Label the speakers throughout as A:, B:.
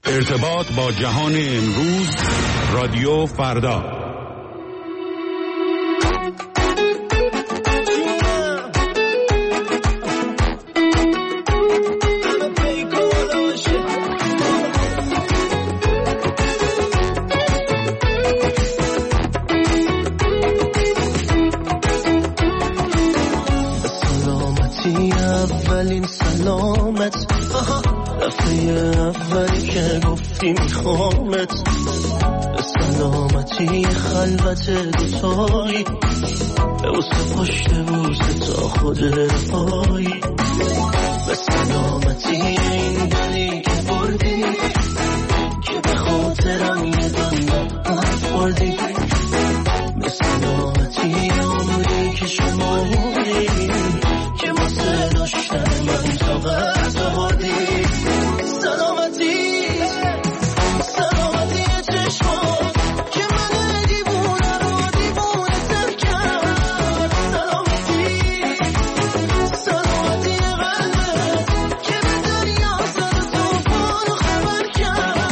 A: ارتباط با جهان امروز، رادیو فردا.
B: اولین سلامت دفعه اولی که گفتی میخوامت، به سلامتی خلوت دوتایی، به وسط پشت بوسه تا خود رفایی، به سلامتی این دلی که بردی که به خاطرم یه دنیا بردی، به سلامتی عمری که شمایی که واسه داشتن من طاقت آوردی، سلامتی سلامتی چشمات که من دیوونه رو دیوونه تر کرد، سلامتی سلامتی قلبت که به دریا زد و توفان خبر کرد.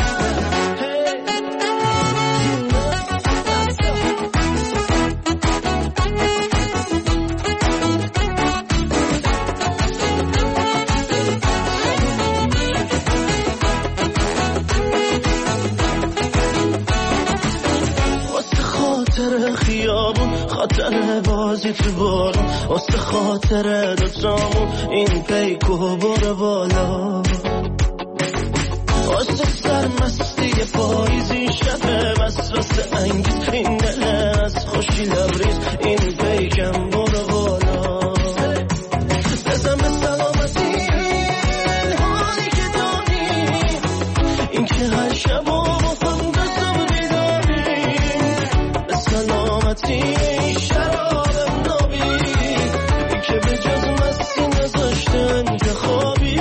B: خیابون خاطر بازی تو بارون، واسه خاطر دوتامون این پیکو برو بالا، واسه سرمستی پاییزی شب وسوسه انگیز این دل از خوشی لبریز این پیکم برو بالا، بزن به سلامتی این حالی که داری، این که هر شب شراب نابی که به جز مستی نذاشتن که خوابی،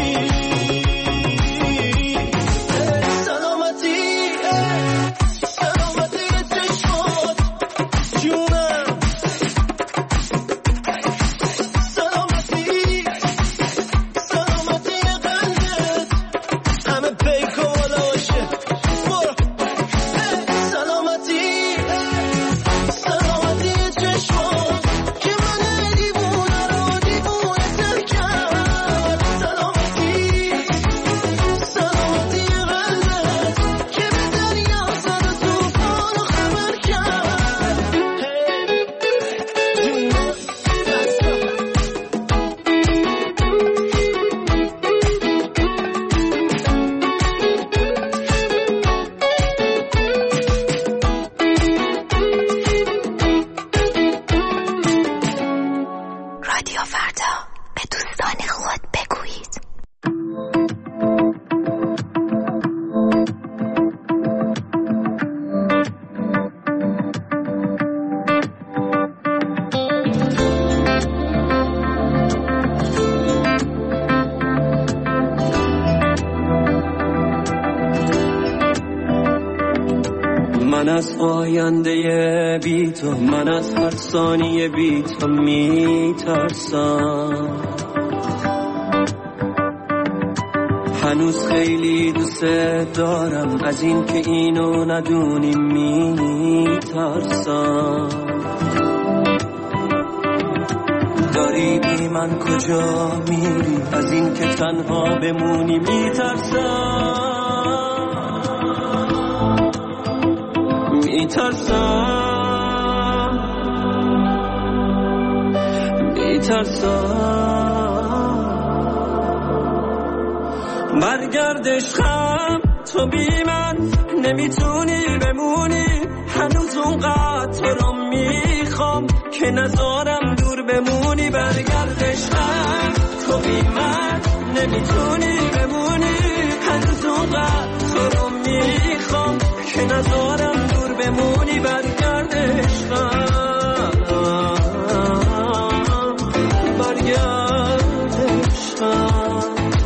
B: سلامتی سلامتی چشمات جونم، سلامتی سلامتی قلبت همه پیک و باشه، سلامتی من از آینده بی تو، من از هر ثانیه بی تو میترسم، هنوز خیلی دوست دارم، از این که اینو ندونی میترسم، داری بی من کجا میری، از این که تنها بمونی میترسم، برگرد عشقم تو بی من نمیتونی بمونی، هنوز اونقدر تو رو میخوام که نذارم دور بمونی، برگرد عشقم تو بی من نمیتونی بمونی، هنوز اونقدر تو رو میخوام که نذارم دور بمونی، برگرد عشقم برگرد عشقم.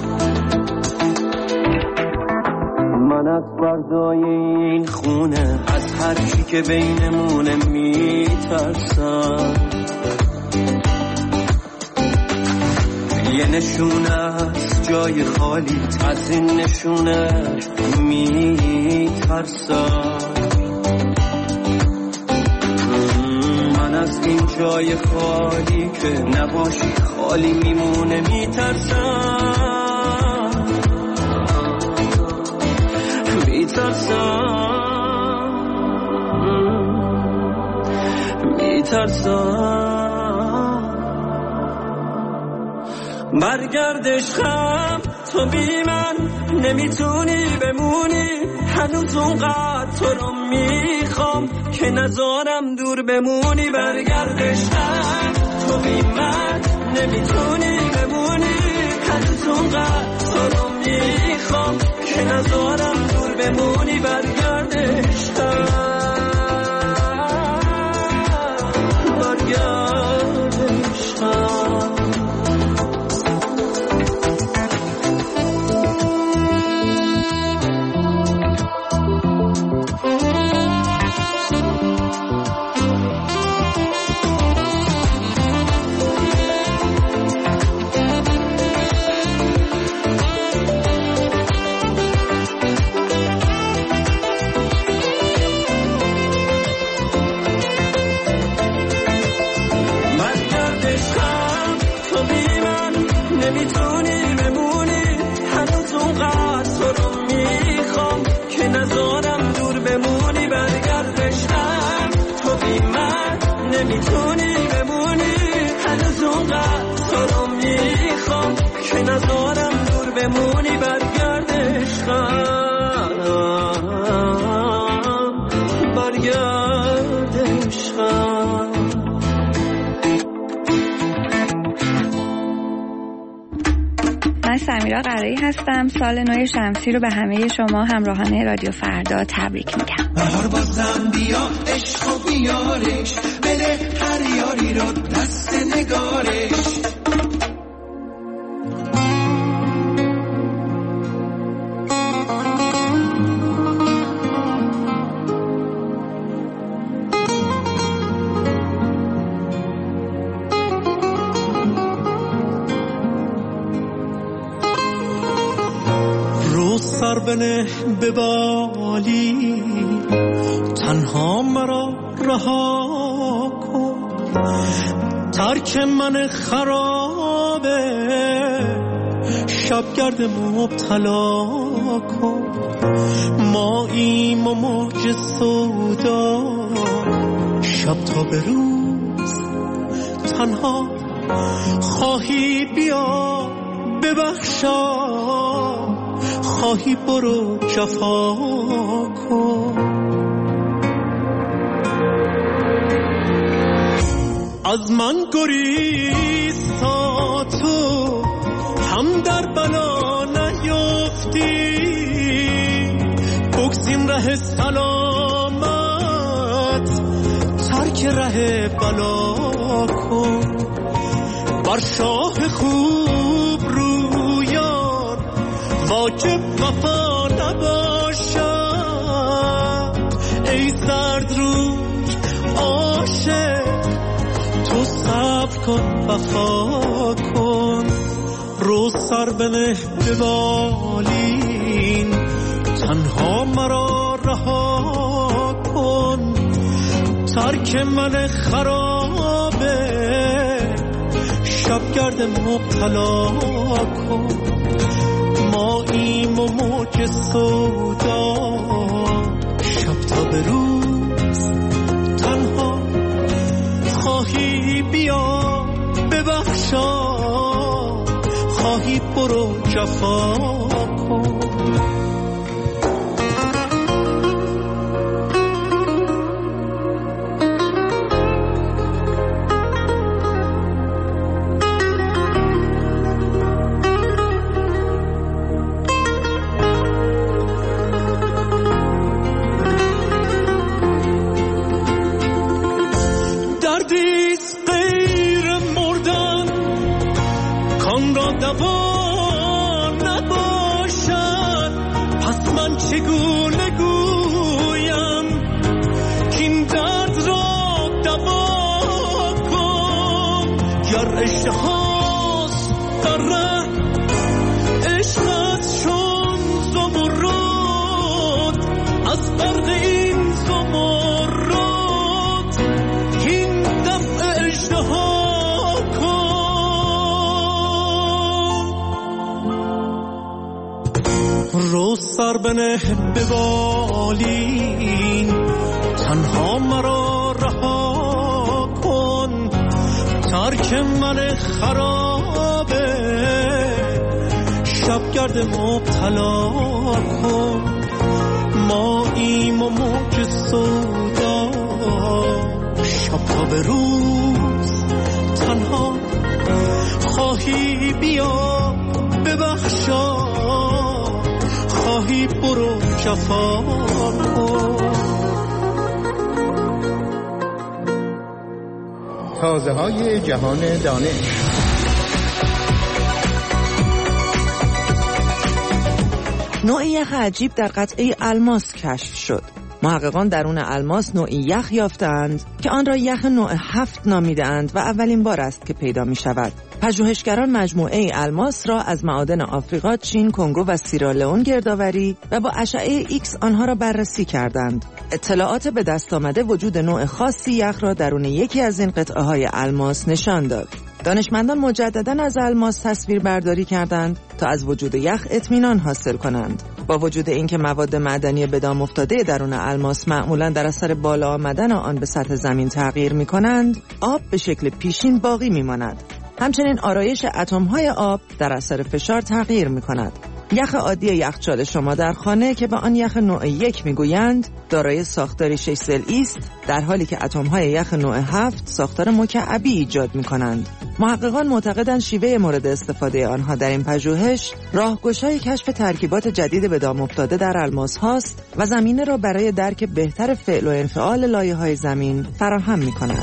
B: من از فردای این خونه، از هر چی که بینمونه میترسم، یه نشونه از جای خالی، از این نشونه میترسم. من از این جای خالی که نباشی خالی میمونه میترسم، میترسم. برگرد عشقم تو بی من نمیتونی بمونی، هنوز اونقدر تو رو میخوام که نذارم دور بمونی. برگرد عشقم تو بی من نمیتونی بمونی، هنوز اونقدر تو رو میخوام که نذارم دور بمونی. برگرد عشقم، برگرد عشقم. نمیتونی بمونی، هنوز اونقدر تو رو میخوام که نذارم دور بمونی. برگرد عشقم تو بی من نمیتونی بمونی، هنوز اونقدر تو رو میخوام که نذارم دور بمونی. برگرد عشقم، برگرد عشقم.
C: من سمیرا قرایی هستم. سال نو شمسی رو به همه شما همراهان رادیو فردا تبریک میگم.
D: بهار بازم بیا عشق و بیارش، بده هر یاری رو دست نگارش.
E: سر بنه به بالی، تنها مرا رها کن. ترک من خرابه، شبگرد مبتلا کن. ماییم و موج سودا، شب تا به روز تنها. خواهی بیا ببخشا، خواهی برو جفا کن. از من گریز تا تو هم در بلا نیفتی، بگزین ره سلامت، ترک ره بلا کن. بر شاه خوب رویان واجب وفا نباشد. ای زرد روی عاشق تو صبر کن وفا کن. رو سر بنه به بالین، تنها مرا رها کن. ترک من خرابه، شبگرد مبتلا کن. ماییم و موج سودا، شب تا به روز تنها. خواهی بیا ببخشا، خواهی برو جفا کن. دوا نباشد. رو سر بنه به بالین، تنها مرا رها کن، ترک من خرابه شبگرد مبتلا کن. ماییم و موج سودا، شب تا به روز تنها خواهی بیا ببخشا، خواهی برو جفا کن.
F: تازه های جهان دانش.
G: نوعی یخ عجیب در قطعه الماس کشف شد. محققان درون الماس نوعی یخ یافتند که آن را یخ نوع 7 نامیدند و اولین بار است که پیدا می شود. پژوهشگران مجموعه الماس را از معادن آفریقا، چین، کنگو و سیرالئون گردآوری و با اشعه ایکس آنها را بررسی کردند. اطلاعات به دست آمده وجود نوع خاصی یخ را درون یکی از این قطعه های الماس نشان داد. دانشمندان مجدداً از الماس تصویر برداری کردند تا از وجود یخ اطمینان حاصل کنند. با وجود اینکه مواد معدنی به دام افتاده درون الماس معمولاً در اثر بالا آمدن آن به سطح زمین تغییر می‌کنند، آب به شکل پیشین باقی می‌ماند. همچنین آرایش اتم‌های آب در اثر فشار تغییر می‌کند. یخ عادی یخچال شما در خانه که به آن یخ نوع 1 میگویند دارای ساختاری 6 ضلعی است، در حالی که اتم‌های یخ نوع 7 ساختار مکعبی ایجاد می‌کنند. محققان معتقدند شیوه مورد استفاده آنها در این پژوهش راهگشای کشف ترکیبات جدید به دام افتاده در الماس هاست و زمینه را برای درک بهتر فعل و انفعال لایه‌های زمین فراهم می‌کند.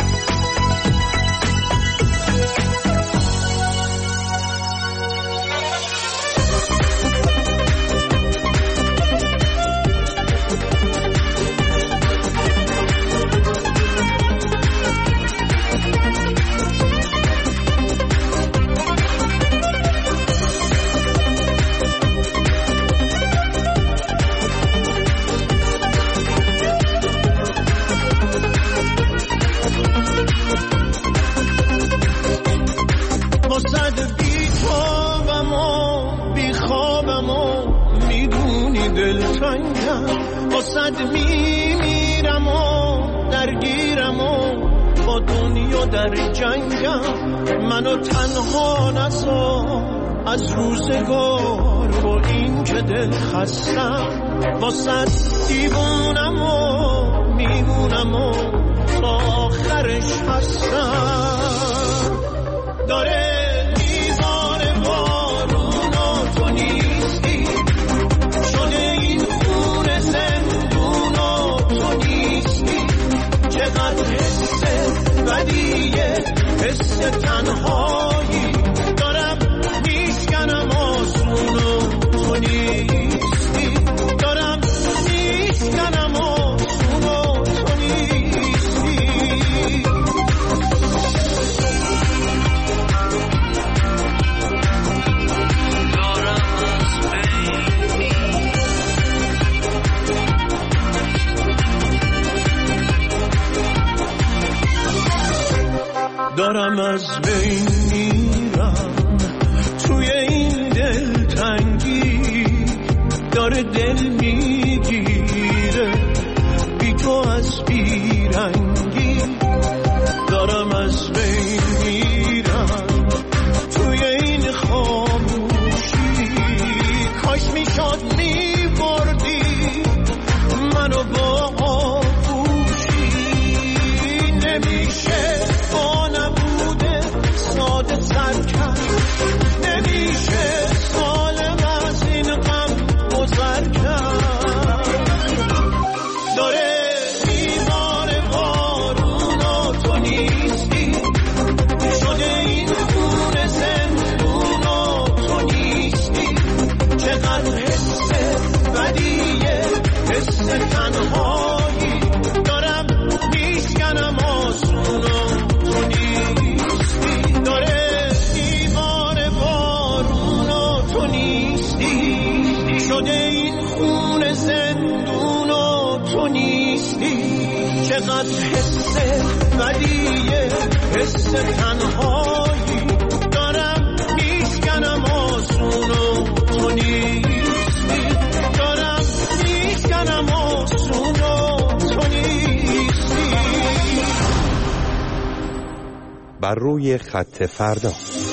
E: میمیرم و درگیرم و با دنیا در جنگم، منو تنها نذار از روزگار با این که دل خستم، واسه دیوونم و میمونم و تا آخرش هستم. داره میزان بارون و تو نیستی، شده این خون زندون و تو نیستی، چقدر حس بدیه، حس تنهایی دارم میشکنم آسون و تو نیستی، دارم میشکنم آسون و تو نیستی. دارم از بین میرم توی این دل تنگی، داره دل میگیره بی تو از بیرنگی، دارم از بین میرم توی این خاموشی، کاش میشد میبردی منو با آغوشی، نمیشه ساده سر کرد، نمیشه سالم از این غم گذر کرد. داره میباره بارون و تو نیستی، شده این خون زندون و تو نیستی، چقدر حس بدیه، حس تنهایی دارم میشکنم آسون و تو نیستی، داره دیوار بارون و تو نیستی، شده این خون زندون و تو نیستی، چقدر حس بدیه، حس تنهایی دارم میشکنم آسون و تو نیستی.
A: بر روی خط فردا.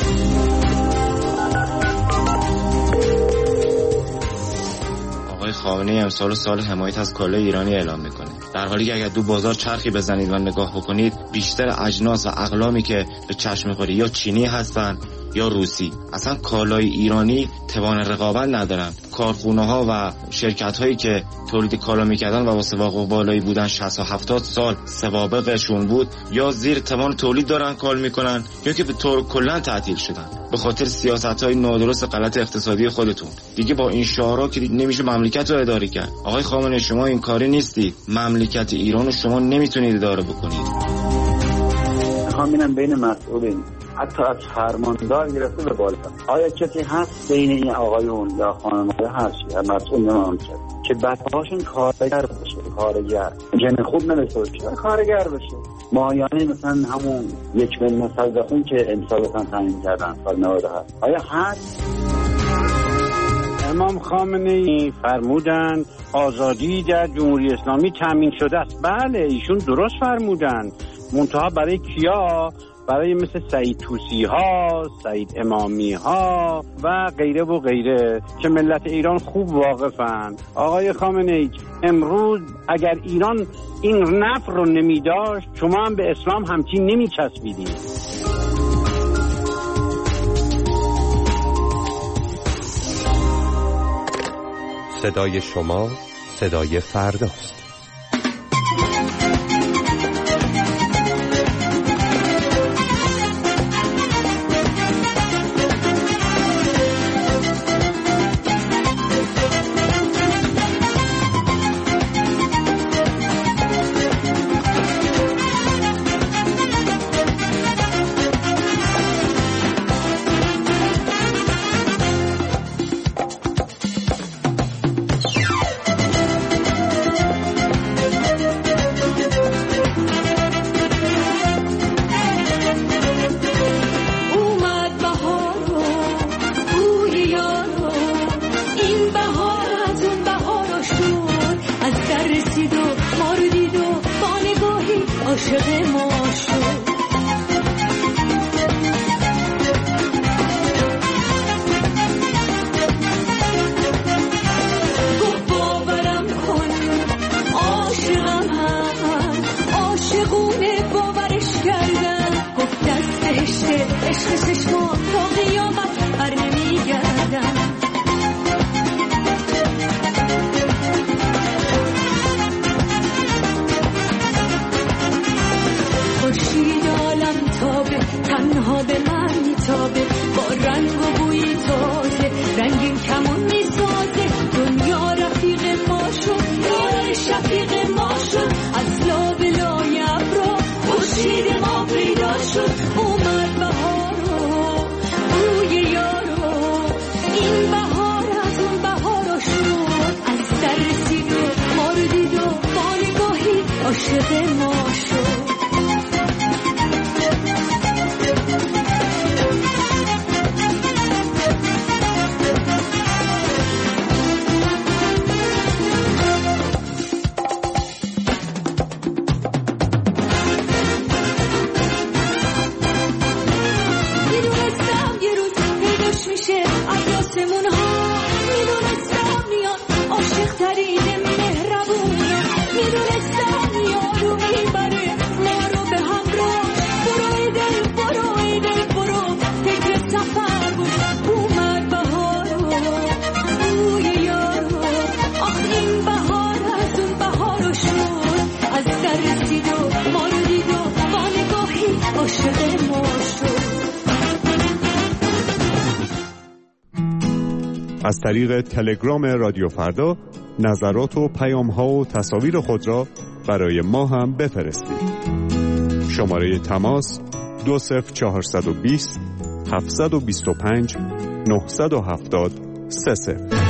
H: آقای خامنه‌ای امسال سال حمایت از کالای ایرانی اعلام میکنه، در حالی که اگر دو بازار چرخی بزنید و نگاه بکنید بیشتر اجناس و اقلامی که به چشم میخوره یا چینی هستن یا روسی. اصلا کالای ایرانی توان رقابت ندارن. کارخونه ها و شرکت هایی که تولید کالا میکردن و با سابقه بالایی بودن 60 و 70 سال سوابقشون بود، یا زیر توان تولید دارن کار میکنن یا که به طور کلا تعطیل شدن به خاطر سیاست های نادرست غلط اقتصادی خودتون. دیگه با این شعارها که نمیشه مملکت رو اداره کرد. آقای خامنه‌ای شما این کاری نیستید. مملکت ایران رو شما نمیتونید اداره بکنید.
I: میخوام ببینم بین مسئولین حتی از فرماندار گرفته به بالا آیا کسی هست بین این آقایون یا خانم‌ها هست مسئول مملکت که بچه‌هاشون کارگر بشه، کارگر جن خوب نداشته باشه، کارگر بشه، مایانه مثلا همون 1 میلیون مصدقون که امسال مثلا تعیین کردن سال 97 آیا هست؟
J: امام خامنه‌ای فرمودند آزادی در جمهوری اسلامی تامین شده است. بله ایشون درست فرمودند، منتها برای کیا؟ برای مثل سعید طوسی ها، سعید امامی ها و غیره و غیره که ملت ایران خوب واقفن. آقای خامنه‌ای امروز اگر ایران این نفر رو نمی داشت شما هم به اسلام همچین نمی چسبیدید.
A: صدای شما صدای فرداست. از طریق تلگرام رادیو فردا نظرات و پیام‌ها و تصاویر خود را برای ما هم بفرستید. شماره تماس 20420 725 970 30.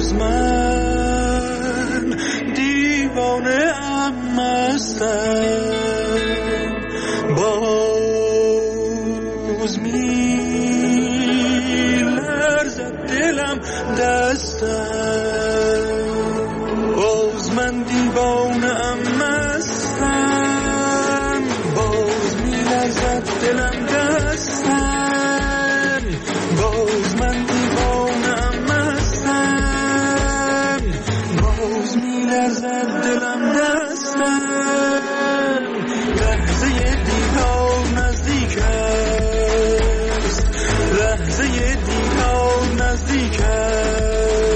E: باز من دیوانه ام مستم، باز میلرزد دلم دستم، باز من دیوانه ام مستم، باز میلرزد دلم دستم، باز من دیوانه ام مستم، باز میلرزد دلم دستم. لحظه دیدار نزدیک است، لحظه دیدار نزدیک است.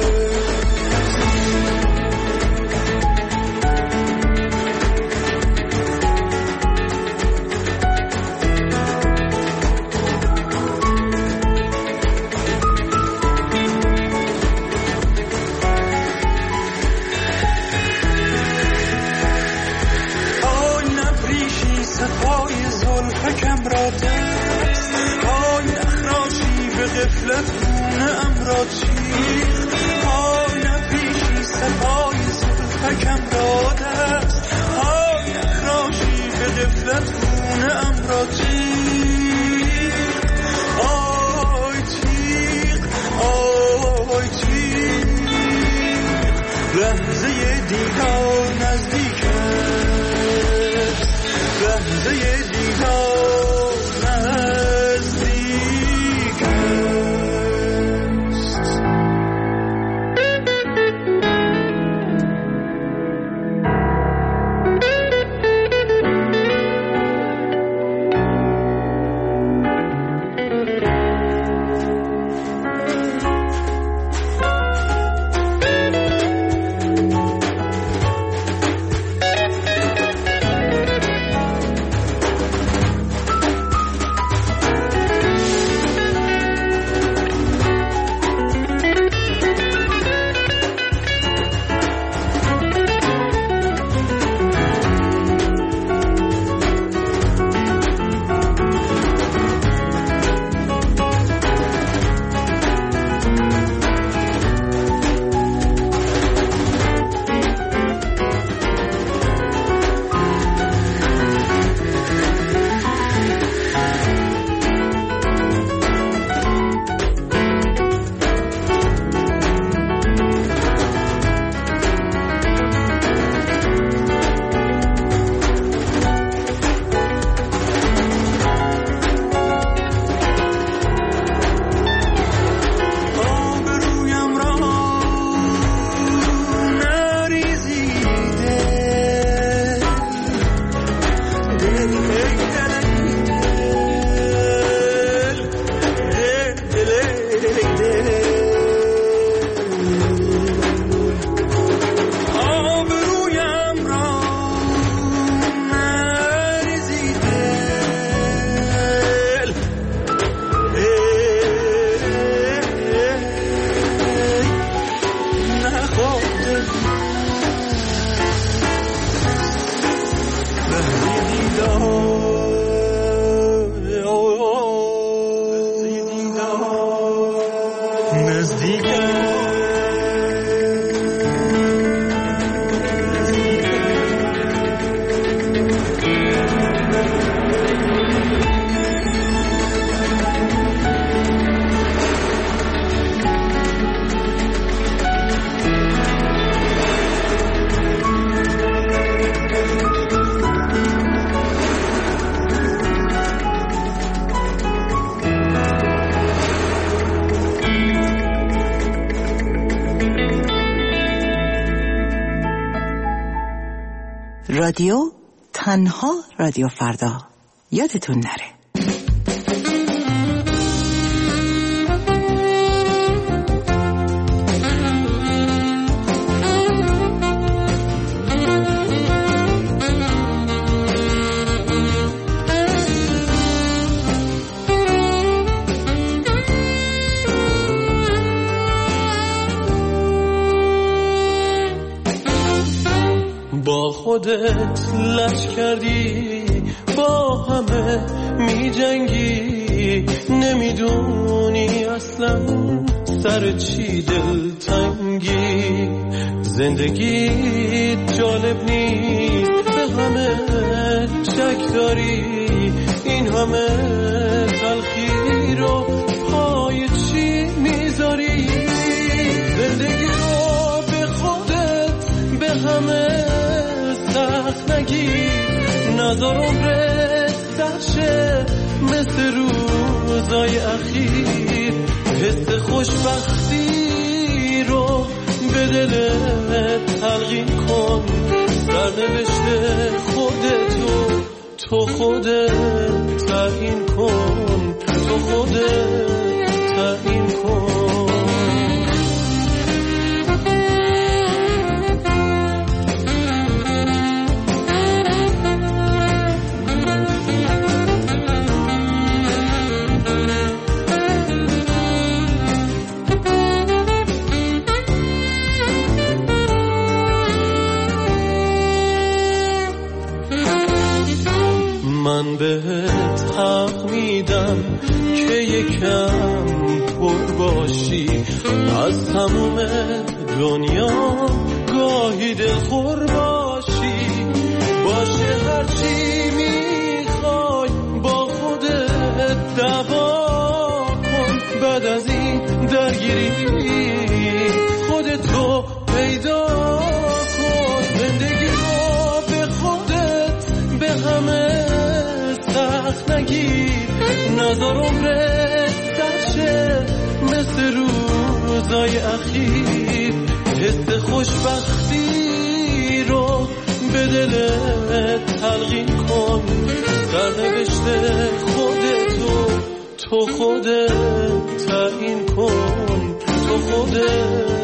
E: کم را دست های اخراشی به غفلت خونه ام را چیخت، های نپیشی سپای زلفکم را دست های اخراشی به غفلت خونه ام را چیخت. آی تیغ آی تیغ، لحظه دیدار نزدیک است، لحظه دیدار
K: رادیو تنها رادیو فردا، یادتون نره.
E: با خودت لج کردی، با همه می جنگی، نمیدونی اصلا سر چی دلتنگی. زندگی جالب نیست، به همه شک داری، این همه تلخی رو پای چی میذاری؟ زندگی رو به خودت به همه سخت نگیر، نذار عمرت سرشه مثل روزای اخیر. حس خوشبختی رو به دلت تلقین کن، سرنوشت خودتو تو خودت تعیین کن، تو خودت تعیین کن. من بهت حق میدم که یکم پر باشی از تموم دنیا، گاهی دلخور باشی، باشه هرچی میخوای با خودت دعوا کن، بعد از این درگیری خودتو پیدا کن. زندگی رو به خودت به همه سخت نگیر، نذار عمرت درشه مثل روزای اخیر. حس خوشبختی رو به دلت تلقین کن، سرنوشت خودتو تو خودت تعیین کن، تو خودت